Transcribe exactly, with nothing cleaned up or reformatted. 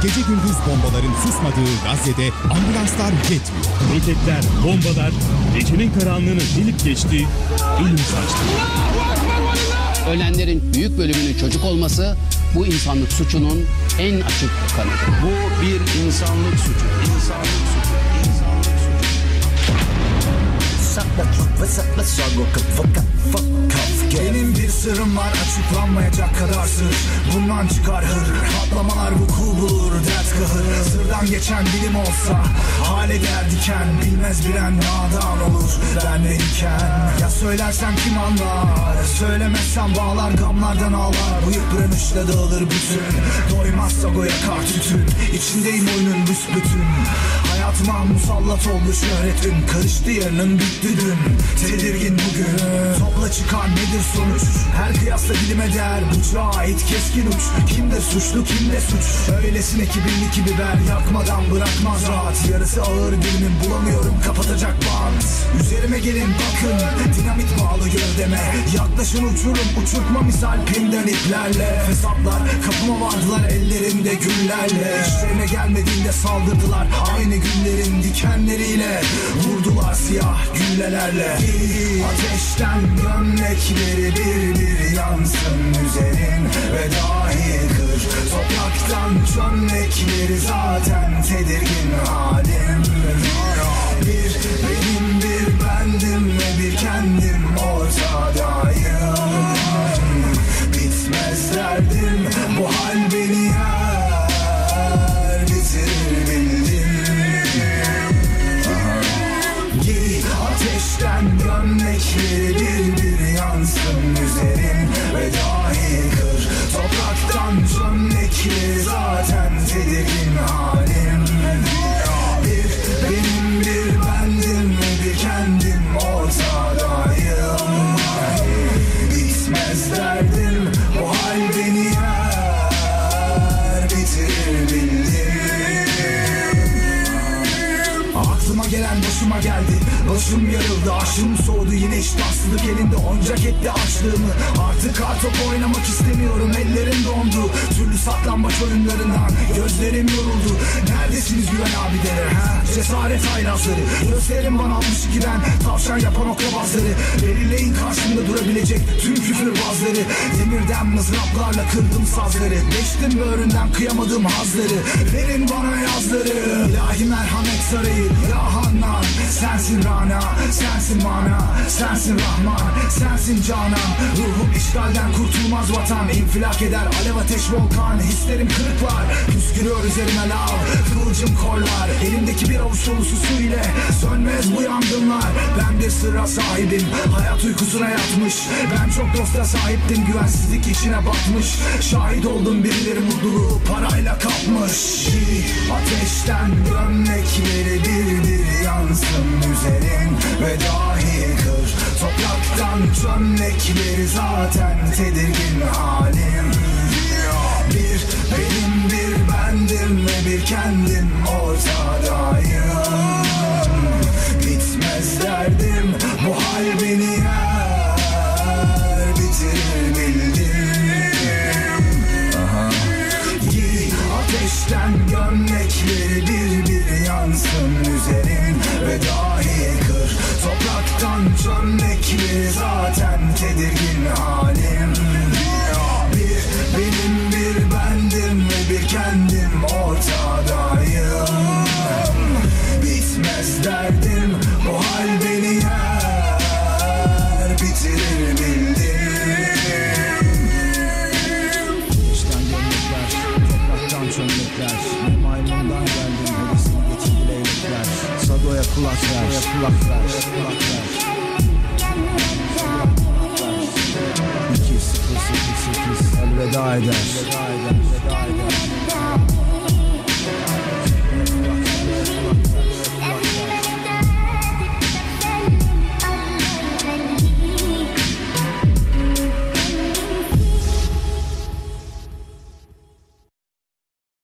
Gece gündüz bombaların susmadığı Gazze'de ambulanslar yetmiyor. Roketler, bombalar gecenin karanlığını delip geçti, ölüm saçtı. Ölenlerin büyük bölümünün çocuk olması bu insanlık suçunun en açık kanıtı. Bu bir insanlık suçu. İnsanlık suçu. İnsanlık suçu. Sakla ve sakla sago kafa kafa kaf. Benim bir sırrım var açıklanmayacak kadar sır. Bundan çıkar hır. Patlamalar vuku bulur dert kahır. Sırdan geçen bilim olsa hale der diken. Bilmez bilen nadan olur ben iken. Ya söylersem kim anlar? Söylemezsem bağlar gamlardan ağlar. Bıyık direnişle dağılır bütün. Doymaz sago yakar tütün. İçindeyim oyunun büsbütün. Hayatıma musallat oldu şöhretin. Karıştı yarının bitti dün. Tedirgin bugün. Topla çıkar nedir sonuç? Her kıyasla dilime değer. Bıçağa ait keskin uç. Kimde suçlu kimde suç? Öylesine kibirli ki biber yakmadan bırakmaz rahat. Yarısı ağır dilimin bulamıyorum kapatacak bant. Üzerime gelin bakın dinamit bağlı gövdeme. Yaklaşın uçurum uçurtma misal pimden iplerle. Fesatlar kapıma vardılar ellerinde güllerle. İşlerine gelmediğinde saldırdılar aynı günlerin dikenleriyle. Vurdular siyah güllelerle. Ateşten gömlekleri bir bir yansın üzerin ve dahi kır. Topraktan çömlekleri zaten tedirgin halim. Bir benim bir bendim ve bir kendim ortadayım. Bitmez derdim bu hal beni yer bitirir bildim. Giy ateşten gömlekleri bir bir yansın üzerin ve dahi kır. Topraktan çömlekleri zaten tedirgin halim. Bir benim bir bendim ve bir kendim ortadayım. Bitmez derdim bu hal beni yer bitirir bildim. Aklıma gelen başıma geldi. Başım yarıldı, aşım soğudu. Yine iştahsızlık elinde oncak etti açlığımı. Artık kartop oynamak istemiyorum. Ellerim dondu türlü saklambaç oyunlarından. Gözlerim yoruldu. Neredesiniz güven abileri ha? Cesaret haylazları. Gözlerim bana altmış ikiden tavşan yapan oklabazları. Belirleyin karşımda durabilecek tüm küfürbazları. Demirden mızraplarla kırdım sazları. Geçtim böğründen kıyamadığım hazları. Verin bana yazları. İlahi merhamet sarayı ya Hannan. Sensin Rana, sensin mana, sensin Rahman, sensin Canan. Ruhum işgalden kurtulmaz vatan. İnfilak eder alev ateş volkan. Hislerim kırıklar, püskürüyor üzerime lav. Kılıcım kollar, elimdeki bir avuç dolusu su ile sönmez bu yangınlar. Ben bir sırra sahibim, hayat uykusuna yatmış. Ben çok dosta sahiptim, güvensizlik içine batmış. Şahit oldum birileri mutluluğu parayla kapmış. Ateşten gömlekleri bir bir yansın üzerin ve dahi kır. Topraktan çömlekleri zaten tedirgin halim. Bir benim bir bendim ve bir kendim ortadayım. Bitmez derdim bu hal beni yer bitirir bildim. Aha. Giy ateşten gömlekleri bir bir yansın üzerin ve dahi kır. Topraktan çömlekleri zaten tedirgin halim. Bir benim bir bendim ve bir kendim ortadayım. Bitmez derdim bu hal beni yer bitirir bildim. İşten gömlekler, topraktan çömlekler. Ne maymundan geldim hevesini getir bilekler. Sago'ya kulak ver, kulak ver, kulak ver. iki sıfır sekiz sekiz elveda eder.